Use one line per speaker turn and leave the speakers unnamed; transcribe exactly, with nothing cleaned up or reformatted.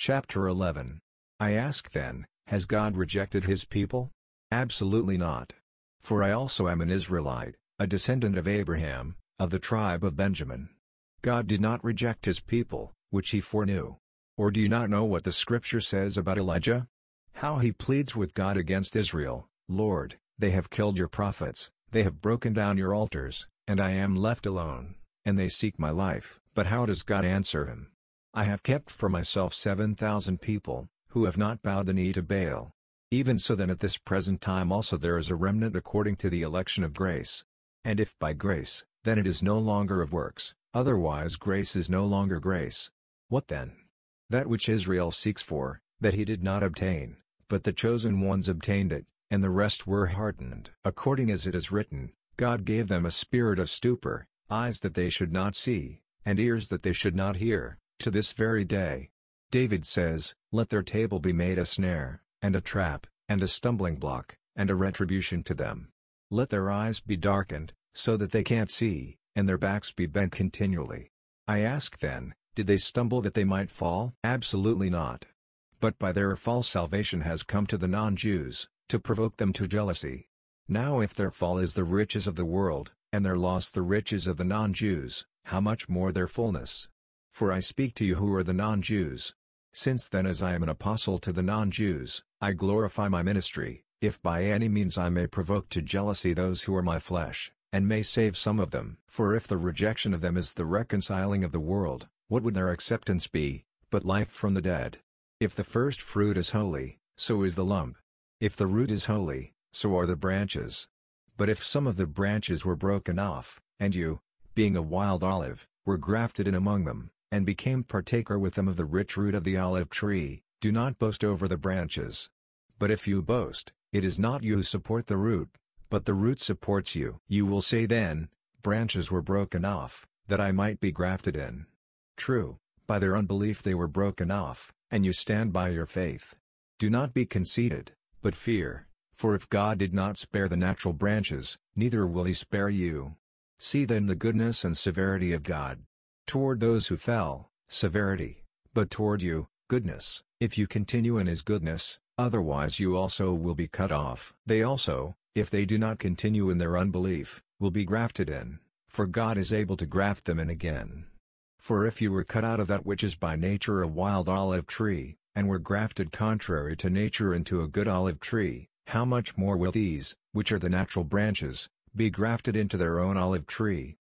Chapter eleven. I ask then, has God rejected his people? Absolutely not. For I also am an Israelite, a descendant of Abraham, of the tribe of Benjamin. God did not reject his people, which he foreknew. Or do you not know what the scripture says about Elijah? How he pleads with God against Israel, Lord, they have killed your prophets, they have broken down your altars, and I am left alone, and they seek my life. But how does God answer him? I have kept for myself seven thousand people, who have not bowed the knee to Baal. Even so then at this present time also there is a remnant according to the election of grace. And if by grace, then it is no longer of works, otherwise grace is no longer grace. What then? That which Israel seeks for, that he did not obtain, but the chosen ones obtained it, and the rest were hardened. According as it is written, God gave them a spirit of stupor, eyes that they should not see, and ears that they should not hear, to this very day. David says, let their table be made a snare, and a trap, and a stumbling block, and a retribution to them. Let their eyes be darkened, so that they can't see, and their backs be bent continually. I ask then, did they stumble that they might fall? Absolutely not. But by their fall salvation has come to the non-Jews, to provoke them to jealousy. Now if their fall is the riches of the world, and their loss the riches of the non-Jews, how much more their fullness? For I speak to you who are the non-Jews. Since then as I am an apostle to the non-Jews, I glorify my ministry, if by any means I may provoke to jealousy those who are my flesh, and may save some of them. For if the rejection of them is the reconciling of the world, what would their acceptance be, but life from the dead? If the first fruit is holy, so is the lump. If the root is holy, so are the branches. But if some of the branches were broken off, and you, being a wild olive, were grafted in among them, and became partaker with them of the rich root of the olive tree, do not boast over the branches. But if you boast, it is not you who support the root, but the root supports you. You will say then, branches were broken off, that I might be grafted in. True, by their unbelief they were broken off, and you stand by your faith. Do not be conceited, but fear, for if God did not spare the natural branches, neither will he spare you. See then the goodness and severity of God. Toward those who fell, severity, but toward you, goodness, if you continue in his goodness, otherwise you also will be cut off. They also, if they do not continue in their unbelief, will be grafted in, for God is able to graft them in again. For if you were cut out of that which is by nature a wild olive tree, and were grafted contrary to nature into a good olive tree, how much more will these, which are the natural branches, be grafted into their own olive tree?